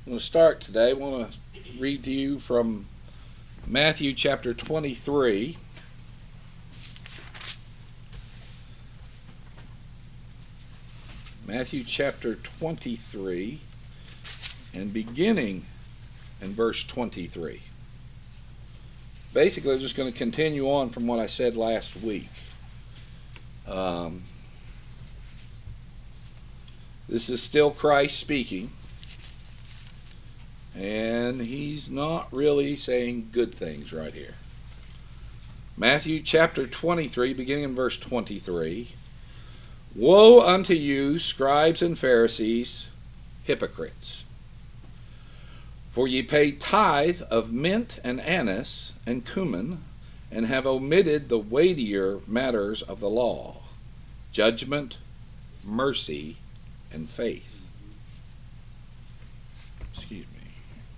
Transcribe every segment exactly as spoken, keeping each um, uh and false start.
I'm going to start today. I want to read to you from Matthew chapter twenty-three. Matthew chapter twenty-three, and beginning in verse twenty-three. Basically, I'm just going to continue on from what I said last week. Um, this is still Christ speaking, and he's not really saying good things right here. Matthew chapter twenty-three, beginning in verse twenty-three. Woe unto you, scribes and Pharisees, hypocrites! For ye pay tithe of mint and anise and cumin, and have omitted the weightier matters of the law, judgment, mercy, and faith. Excuse me.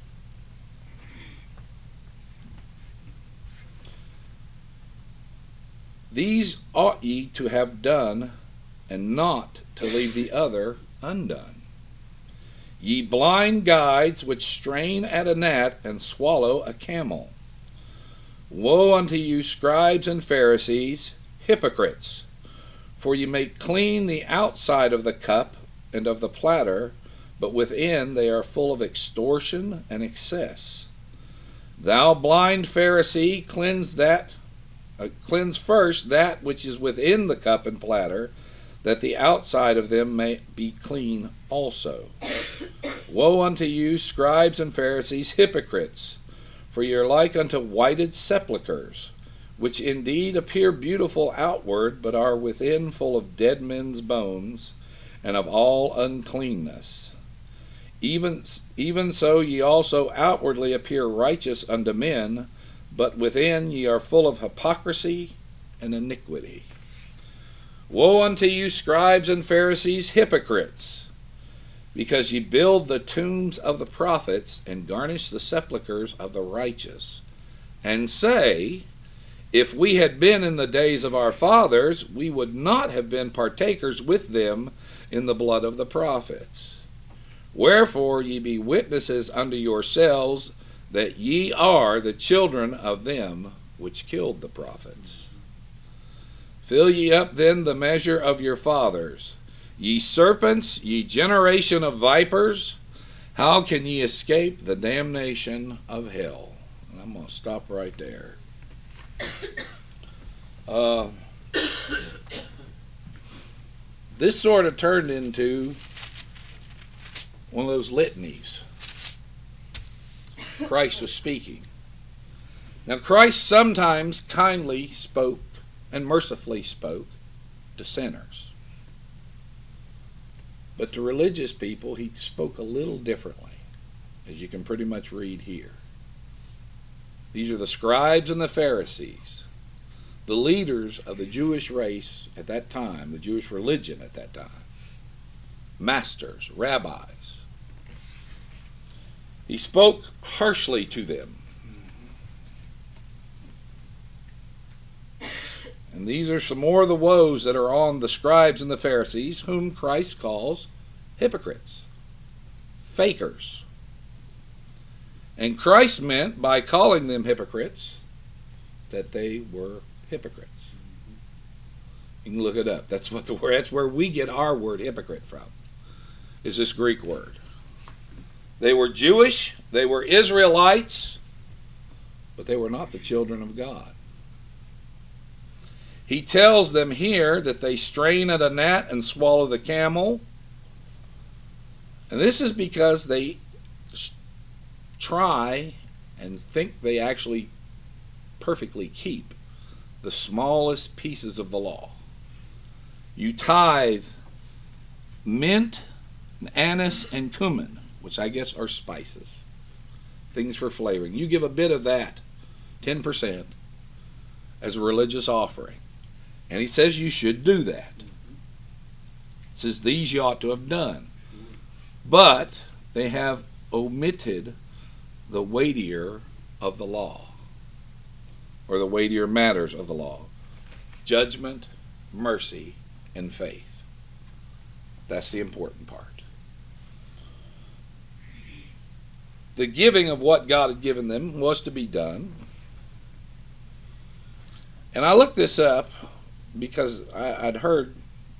These ought ye to have done, and not to leave the other undone. Ye blind guides, which strain at a gnat and swallow a camel. Woe unto you, scribes and Pharisees, hypocrites! For ye make clean the outside of the cup and of the platter, but within they are full of extortion and excess. Thou blind Pharisee, cleanse that, uh, cleanse first that which is within the cup and platter, that the outside of them may be clean also. Woe unto you, scribes and Pharisees, hypocrites! For ye are like unto whited sepulchres, which indeed appear beautiful outward, but are within full of dead men's bones, and of all uncleanness. Even, even so ye also outwardly appear righteous unto men, but within ye are full of hypocrisy and iniquity. Woe unto you, scribes and Pharisees, hypocrites! Because ye build the tombs of the prophets, and garnish the sepulchres of the righteous, and say, If we had been in the days of our fathers, we would not have been partakers with them in the blood of the prophets. Wherefore ye be witnesses unto yourselves that ye are the children of them which killed the prophets. Fill ye up then the measure of your fathers. Ye serpents, ye generation of vipers, how can ye escape the damnation of hell? And I'm going to stop right there. Uh, this sort of turned into one of those litanies Christ was speaking. Now, Christ sometimes kindly spoke and mercifully spoke to sinners. But to religious people, he spoke a little differently, as you can pretty much read here. These are the scribes and the Pharisees, the leaders of the Jewish race at that time, the Jewish religion at that time, masters, rabbis. He spoke harshly to them. And these are some more of the woes that are on the scribes and the Pharisees, whom Christ calls hypocrites, fakers. And Christ meant by calling them hypocrites that they were hypocrites. You can look it up. That's what the word. That's where we get our word hypocrite from. Is this Greek word? They were Jewish. They were Israelites, but they were not the children of God. He tells them here that they strain at a gnat and swallow the camel. And this is because they try and think they actually perfectly keep the smallest pieces of the law. You tithe mint, anise, and cumin, which I guess are spices, things for flavoring. You give a bit of that, ten percent, as a religious offering. And he says you should do that. He says these you ought to have done. But they have omitted the weightier of the law, or the weightier matters of the law: judgment, mercy, and faith. That's the important part. the giving of what God had given them was to be done. And I looked this up because I, I'd heard,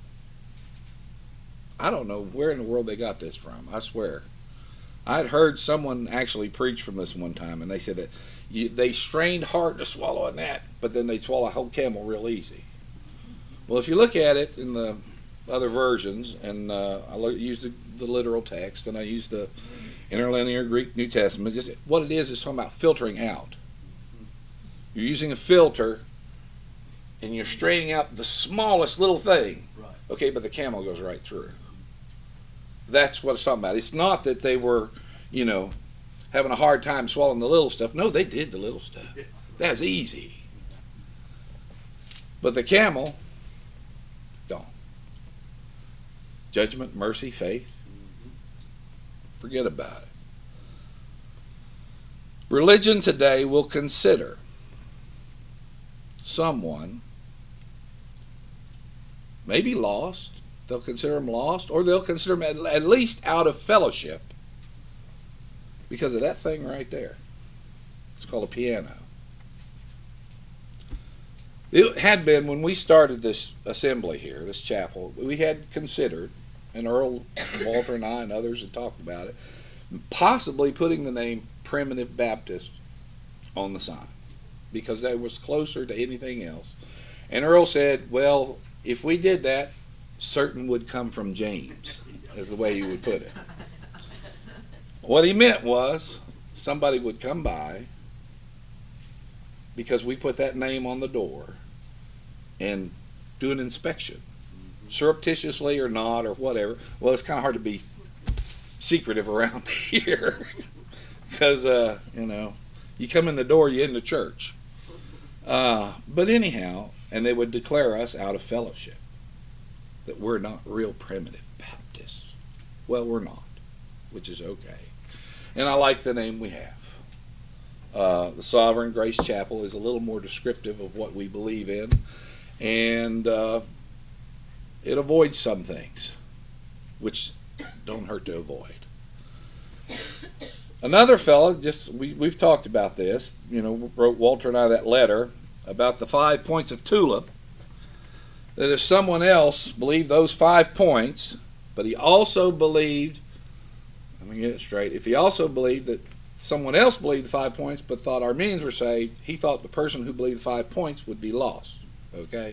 I don't know where in the world they got this from, I swear. I'd heard someone actually preach from this one time, and they said that you, they strained hard to swallow a gnat, but then they'd swallow a whole camel real easy. Well, if you look at it in the other versions, and uh, I used the, the literal text, and I used the interlinear Greek New Testament, just what it is is talking about filtering out. You're using a filter, and you're straining out the smallest little thing. Right. Okay, but the camel goes right through. That's what it's talking about. It's not that they were, you know, having a hard time swallowing the little stuff. No, they did the little stuff. That's easy. But the camel, gone. Judgment, mercy, faith. Forget about it. Religion today will consider someone maybe lost. They'll consider them lost, or they'll consider them at least out of fellowship because of that thing right there. It's called a piano. It had been, when we started this assembly here, this chapel, we had considered, and Earl, Walter, and I, and others had talked about it, possibly putting the name Primitive Baptist on the sign because that was closer to anything else. And Earl said, well, if we did that, certain would come from James, is the way he would put it. What he meant was somebody would come by because we put that name on the door and do an inspection, surreptitiously or not or whatever. Well, it's kind of hard to be secretive around here because, uh, you know, you come in the door, you're in the church. Uh, but anyhow, and they would declare us out of fellowship, that we're not real Primitive Baptists. Well, we're not, which is okay. And I like the name we have. Uh, the Sovereign Grace Chapel is a little more descriptive of what we believe in, and uh, it avoids some things, which don't hurt to avoid. Another fellow, just we, we've talked about this, you know, wrote Walter and I that letter about the five points of tulip, that if someone else believed those five points, but he also believed, let me get it straight, if he also believed that someone else believed the five points but thought Armenians were saved, he thought the person who believed the five points would be lost. Okay?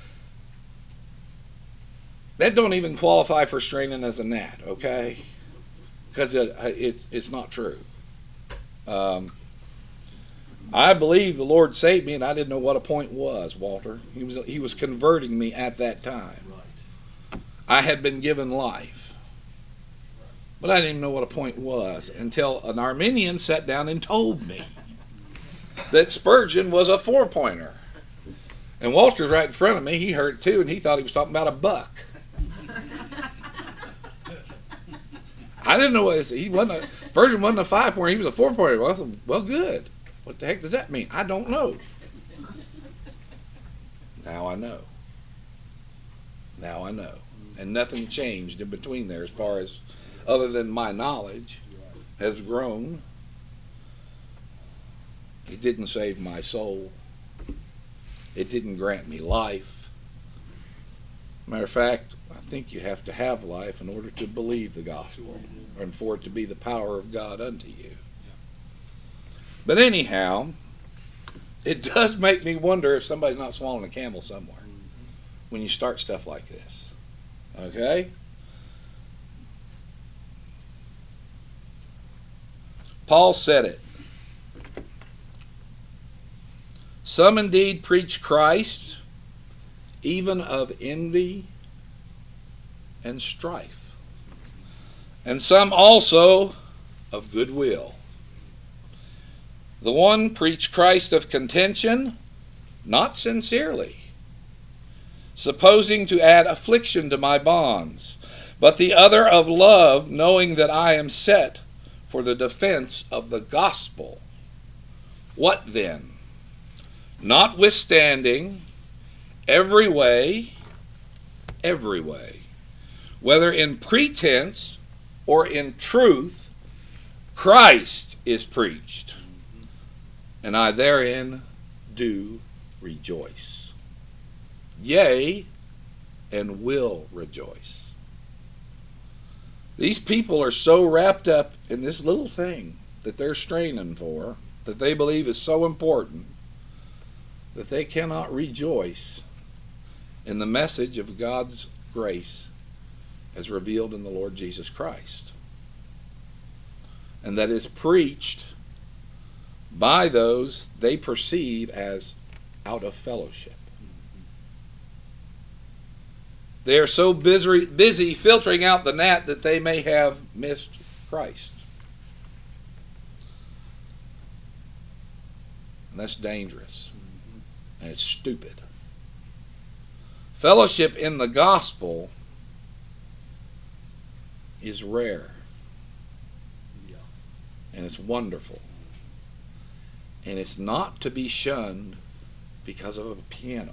That don't even qualify for straining as a gnat, okay? Because it, it's, it's not true. Um, I believe the Lord saved me, and I didn't know what a point was, Walter. He was, he was converting me at that time. Right. I had been given life. But I didn't even know what a point was until an Armenian sat down and told me that Spurgeon was a four-pointer. And Walter's right in front of me. He heard it too, and he thought he was talking about a buck. I didn't know what it was. He wasn't a, Spurgeon wasn't a five-pointer. He was a four-pointer. Well, I said, well, good. What the heck does that mean? I don't know. Now I know. Now I know. And nothing changed in between there as far as, other than my knowledge has grown. It didn't save my soul. It didn't grant me life. Matter of fact, I think you have to have life in order to believe the gospel and for it to be the power of God unto you. But anyhow, it does make me wonder if somebody's not swallowing a camel somewhere when you start stuff like this. Okay? Paul said it. Some indeed preach Christ, even of envy and strife, and some also of goodwill. The one preached Christ of contention, not sincerely, supposing to add affliction to my bonds, but the other of love, knowing that I am set for the defense of the gospel. What then? Notwithstanding, every way, every way, whether in pretense or in truth, Christ is preached, and I therein do rejoice. Yea, and will rejoice. These people are so wrapped up in this little thing that they're straining for, that they believe is so important, that they cannot rejoice in the message of God's grace as revealed in the Lord Jesus Christ, and that is preached by those they perceive as out of fellowship. They are so busy, busy filtering out the gnat that they may have missed Christ. And that's dangerous. And it's stupid. Fellowship in the gospel is rare. Yeah. And it's wonderful. And it's not to be shunned because of a piano.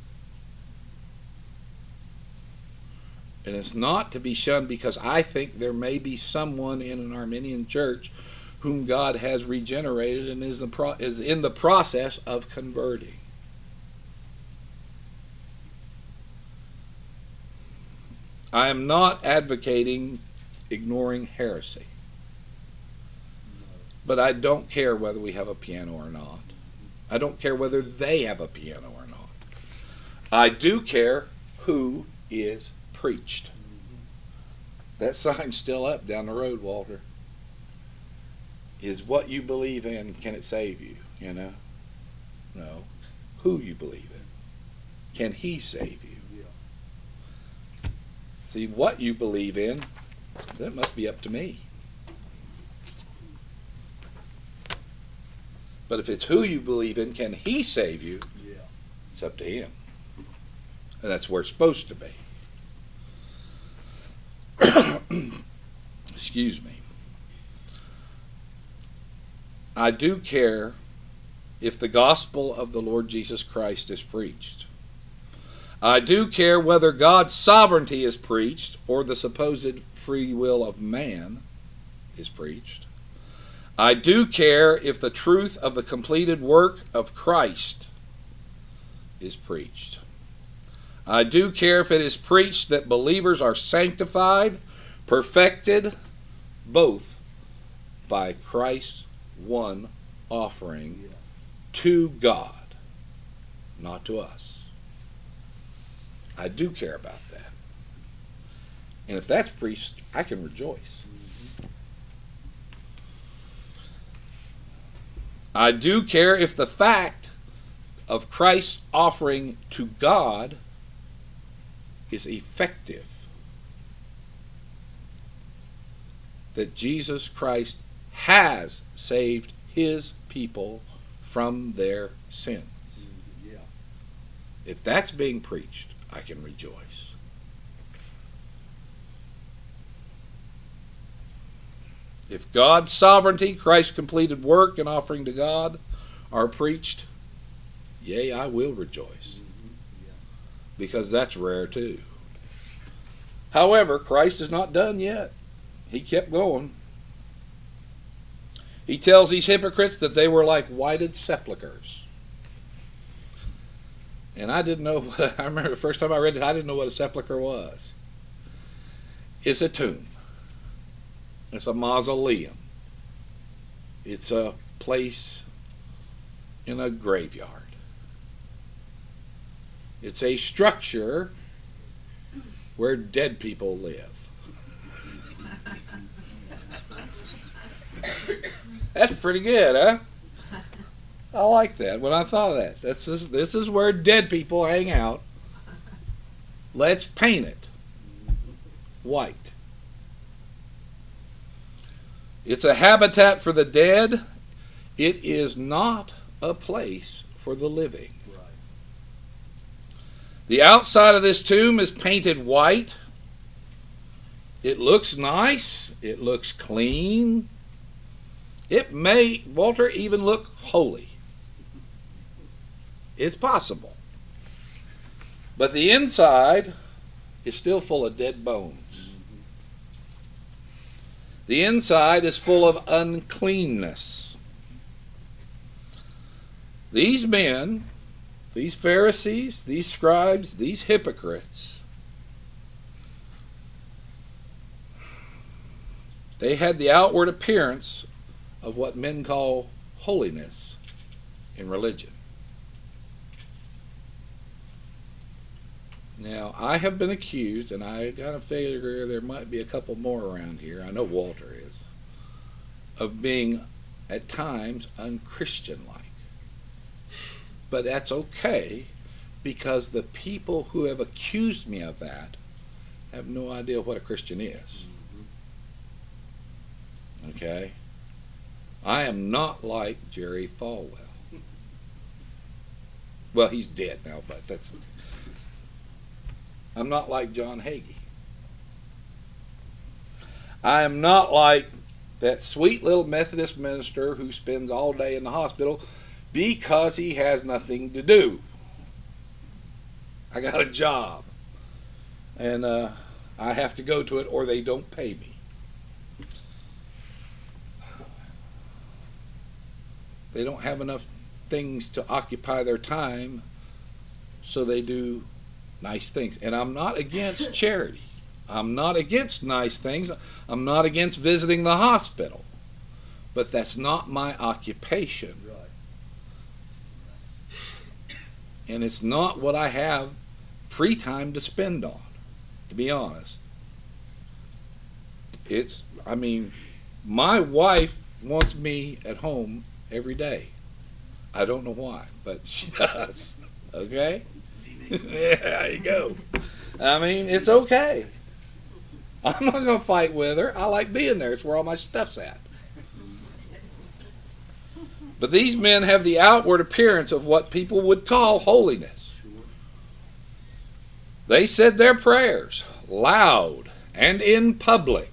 And it's not to be shunned because I think there may be someone in an Arminian church whom God has regenerated and is, the pro- is in the process of converting. I am not advocating ignoring heresy. But I don't care whether we have a piano or not. I don't care whether they have a piano or not. I do care who is preached. That sign's still up down the road, Walter. Is what you believe in, can it save you? You know? No. Who you believe in. Can he save you? Yeah. See, what you believe in, that must be up to me. But if it's who you believe in, can he save you? Yeah. It's up to him. And that's where it's supposed to be. Excuse me. I do care if the gospel of the Lord Jesus Christ is preached. I do care whether God's sovereignty is preached or the supposed free will of man is preached. I do care if the truth of the completed work of Christ is preached. I do care if it is preached that believers are sanctified, perfected, both by Christ's one offering to God, not to us. I do care about that. And if that's preached, I can rejoice. I do care if the fact of Christ's offering to God is effective. That Jesus Christ has saved his people from their sins. Yeah. If that's being preached, I can rejoice. If God's sovereignty, Christ's completed work and offering to God are preached, yea, I will rejoice. Mm-hmm. Yeah. Because that's rare too. However, Christ is not done yet. He kept going. He tells these hypocrites that they were like whited sepulchres. And I didn't know, what, I remember the first time I read it, I didn't know what a sepulcher was. It's a tomb. It's a mausoleum. It's a place in a graveyard. It's a structure where dead people live. That's pretty good, huh? I like that when I thought of that. That's this, this is where dead people hang out. Let's paint it white. It's a habitat for the dead. It is not a place for the living. Right. The outside of this tomb is painted white. It looks nice. It looks clean. It may, Walter, even look holy. It's possible. But the inside is still full of dead bones. The inside is full of uncleanness. These men, these Pharisees, these scribes, these hypocrites, they had the outward appearance of what men call holiness in religion. Now, I have been accused, and I kind of figure there might be a couple more around here, I know Walter is, of being at times unchristian-like. But that's okay, because the people who have accused me of that have no idea what a Christian is. Okay? I am not like Jerry Falwell. Well, he's dead now, but that's okay. I'm not like John Hagee. I am not like that sweet little Methodist minister who spends all day in the hospital because he has nothing to do. I got a job, and uh, I have to go to it or they don't pay me. They don't have enough things to occupy their time, so they do nice things. And I'm not against charity. I'm not against nice things. I'm not against visiting the hospital. But that's not my occupation. And it's not what I have free time to spend on, to be honest. It's, I mean, my wife wants me at home every day. I don't know why, but she does. Okay? Yeah, there you go. I mean, it's okay. I'm not going to fight with her. I like being there. It's where all my stuff's at. But these men have the outward appearance of what people would call holiness. They said their prayers loud and in public.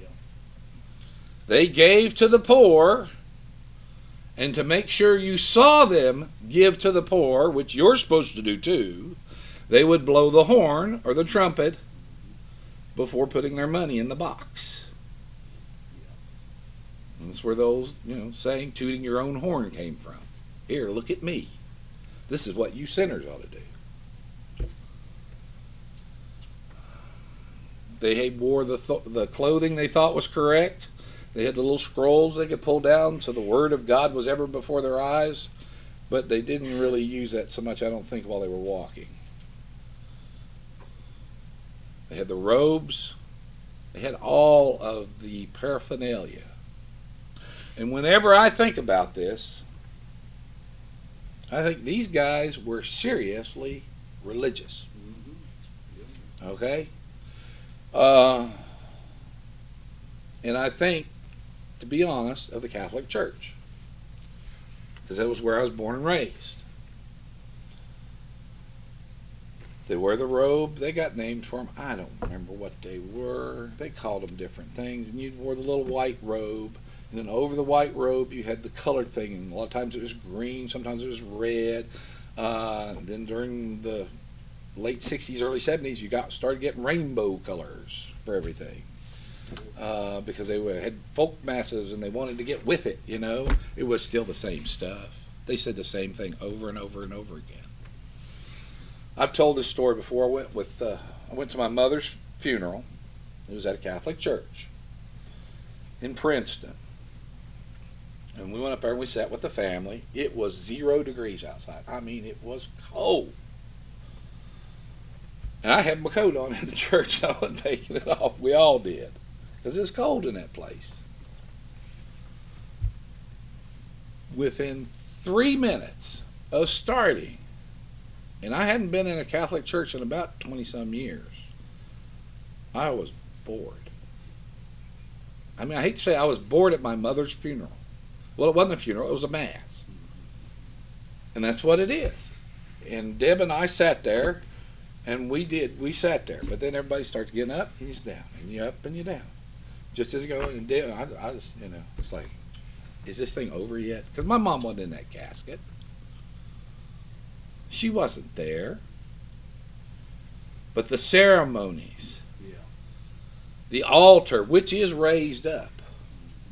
They gave to the poor, and to make sure you saw them give to the poor, which you're supposed to do too, they would blow the horn or the trumpet before putting their money in the box. And that's where those, you know, saying tooting your own horn came from. Here, look at me. This is what you sinners ought to do. They wore the, th the clothing they thought was correct. They had the little scrolls they could pull down so the word of God was ever before their eyes. But they didn't really use that so much, I don't think, while they were walking. They had the robes. They had all of the paraphernalia. And whenever I think about this, I think these guys were seriously religious. Okay? Uh, and I think, to be honest, of the Catholic Church. Because that was where I was born and raised. They wear the robe. They got names for them. I don't remember what they were. They called them different things. And you wore the little white robe. And then over the white robe, you had the colored thing. And a lot of times it was green. Sometimes it was red. Uh, then during the late sixties, early seventies, you got started getting rainbow colors for everything. Uh, because they were, had folk masses and they wanted to get with it, you know. It was still the same stuff. They said the same thing over and over and over again. I've told this story before. I went with uh, I went to my mother's funeral. It was at a Catholic church in Princeton. And we went up there and we sat with the family. It was zero degrees outside. I mean, it was cold. And I had my coat on in the church, and I wasn't taking it off. We all did. Because it was cold in that place. Within three minutes of starting, and I hadn't been in a Catholic church in about twenty-some years, I was bored. I mean, I hate to say I was bored at my mother's funeral. Well, it wasn't a funeral, it was a mass. And that's what it is. And Deb and I sat there, and we did, we sat there. But then everybody starts getting up, and you're down, and you're up, and you're down. Just as you go, and Deb, I, I just, you know, it's like, is this thing over yet? Because my mom wasn't in that casket. She wasn't there. But the ceremonies, yeah. The altar, which is raised up,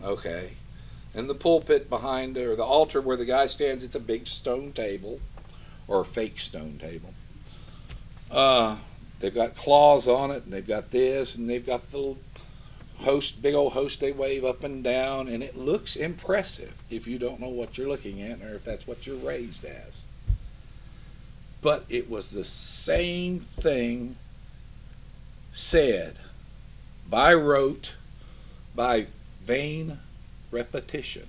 Okay. And the pulpit behind, or the altar where the guy stands, it's a big stone table, or a fake stone table. Uh, they've got claws on it, and they've got this, and they've got the little host, big old host they wave up and down, and it looks impressive if you don't know what you're looking at, or if that's what you're raised as. But it was the same thing said by rote, by vain repetition,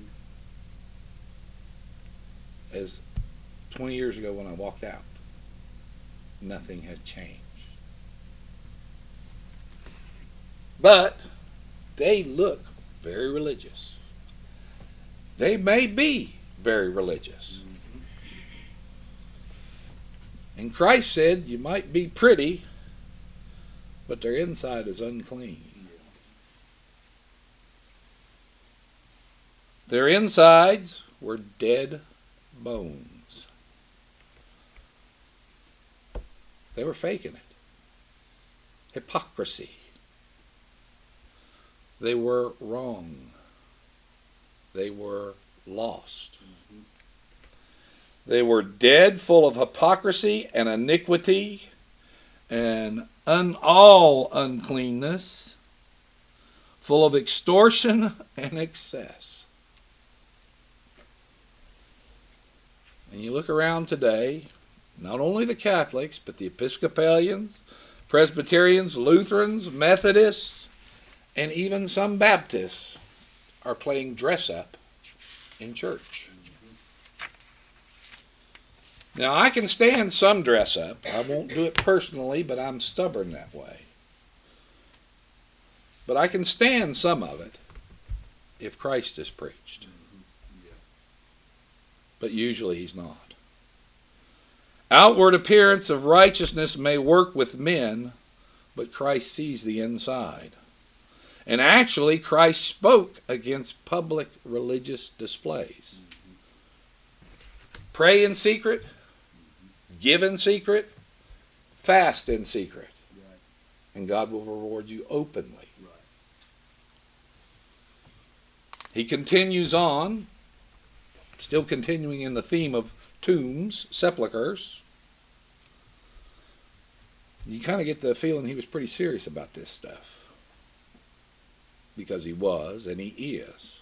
as twenty years ago when I walked out. Nothing has changed. But they look very religious. They may be very religious. And Christ said, you might be pretty, but their inside is unclean. Their insides were dead bones. They were faking it. Hypocrisy. They were wrong. They were lost. Mm-hmm. They were dead, full of hypocrisy and iniquity and un- all uncleanness, full of extortion and excess. And you look around today, not only the Catholics, but the Episcopalians, Presbyterians, Lutherans, Methodists, and even some Baptists are playing dress up in church. Now, I can stand some dress up. I won't do it personally, but I'm stubborn that way. But I can stand some of it if Christ is preached. But usually he's not. Outward appearance of righteousness may work with men, but Christ sees the inside. And actually, Christ spoke against public religious displays. Pray in secret, give in secret, fast in secret, and God will reward you openly. He continues on, still continuing in the theme of tombs, sepulchres. You kind of get the feeling he was pretty serious about this stuff. Because he was, and he is.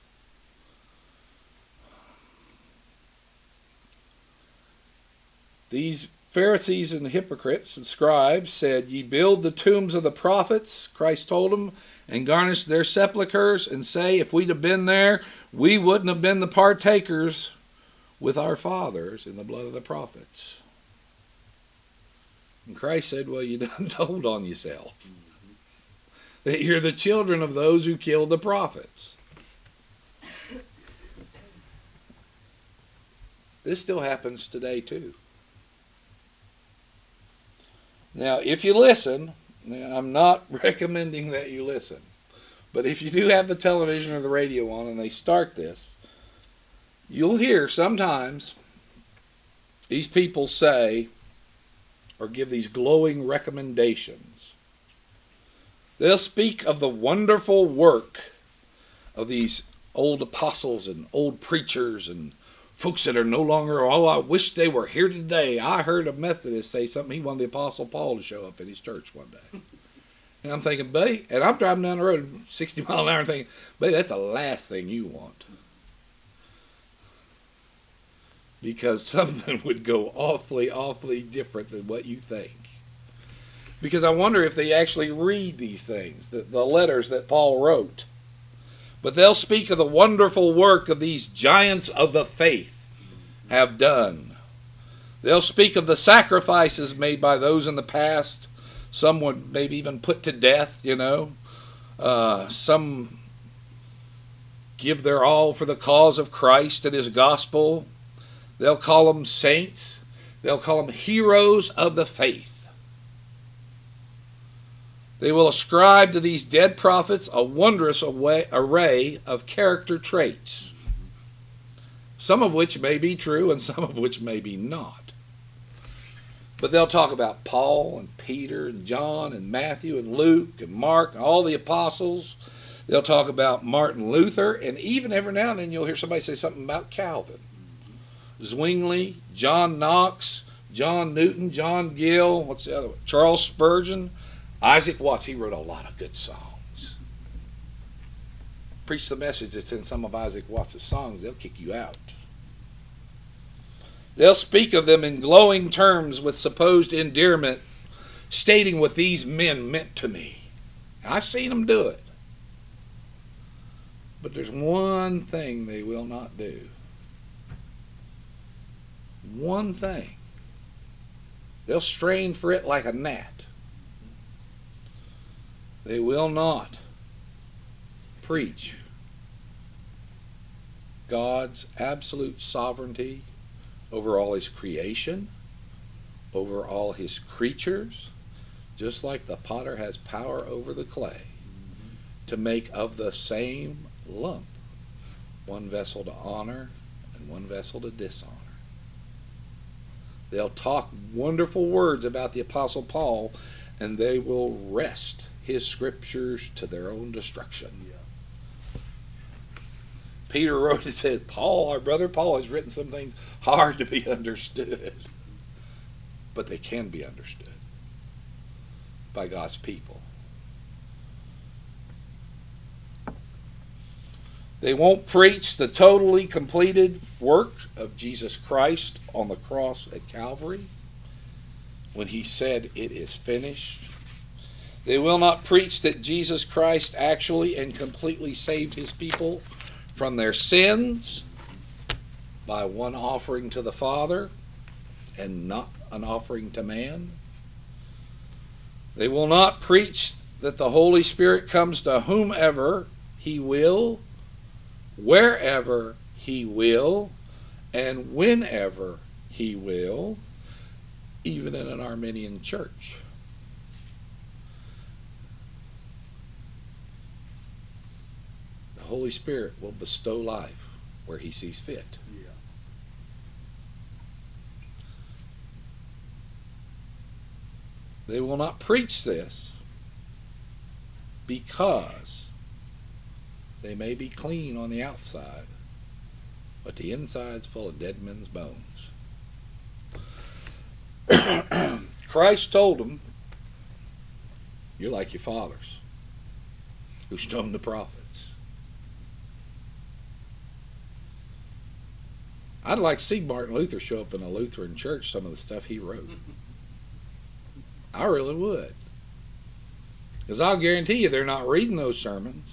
These Pharisees and hypocrites and scribes said, ye build the tombs of the prophets, Christ told them, and garnish their sepulchres, and say, if we'd have been there, we wouldn't have been the partakers with our fathers in the blood of the prophets. And Christ said, well, you done told on yourself. That you're the children of those who killed the prophets. This still happens today too. Now, if you listen, now I'm not recommending that you listen, but if you do have the television or the radio on and they start this, you'll hear sometimes these people say or give these glowing recommendations. They'll speak of the wonderful work of these old apostles and old preachers and folks that are no longer, oh, I wish they were here today. I heard a Methodist say something. He wanted the Apostle Paul to show up at his church one day. And I'm thinking, buddy, and I'm driving down the road sixty miles an hour and thinking, buddy, that's the last thing you want. Because something would go awfully, awfully different than what you think. Because I wonder if they actually read these things, the, the letters that Paul wrote. But they'll speak of the wonderful work of these giants of the faith have done. They'll speak of the sacrifices made by those in the past. Some would maybe even put to death, you know. Uh, some give their all for the cause of Christ and his gospel. They'll call them saints. They'll call them heroes of the faith. They will ascribe to these dead prophets a wondrous array of character traits, some of which may be true and some of which may be not. But they'll talk about Paul and Peter and John and Matthew and Luke and Mark and all the apostles. They'll talk about Martin Luther, and even every now and then you'll hear somebody say something about Calvin. Zwingli, John Knox, John Newton, John Gill, what's the other one? Charles Spurgeon, Isaac Watts. He wrote a lot of good songs. Preach the message that's in some of Isaac Watts' songs, they'll kick you out. They'll speak of them in glowing terms with supposed endearment, stating what these men meant to me. I've seen them do it. But there's one thing they will not do. One thing. They'll strain for it like a gnat. They will not preach God's absolute sovereignty over all his creation, over all his creatures, just like the potter has power over the clay, to make of the same lump one vessel to honor and one vessel to dishonor. They'll talk wonderful words about the Apostle Paul, and they will wrest his scriptures to their own destruction. Yeah. Peter wrote and said, Paul, our brother Paul, has written some things hard to be understood, but they can be understood by God's people. They won't preach the totally completed work of Jesus Christ on the cross at Calvary when he said, it is finished. They will not preach that Jesus Christ actually and completely saved his people from their sins by one offering to the Father and not an offering to man. They will not preach that the Holy Spirit comes to whomever he will, wherever he will, and whenever he will, even in an Arminian church. The Holy Spirit will bestow life where he sees fit. Yeah. They will not preach this because they may be clean on the outside, but the inside's full of dead men's bones. Christ told them, you're like your fathers who stoned the prophets. I'd like to see Martin Luther show up in a Lutheran church, some of the stuff he wrote. I really would. Because I'll guarantee you they're not reading those sermons.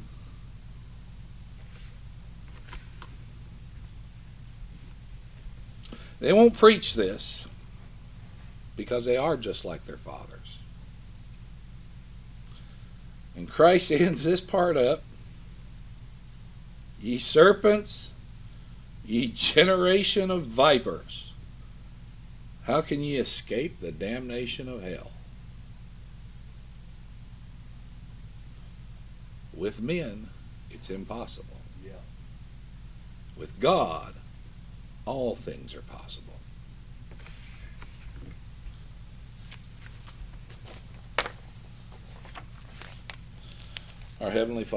They won't preach this because they are just like their fathers. And Christ ends this part up. Ye serpents, ye generation of vipers, how can ye escape the damnation of hell? With men, it's impossible. Yeah. With God, all things are possible. Our Heavenly Father,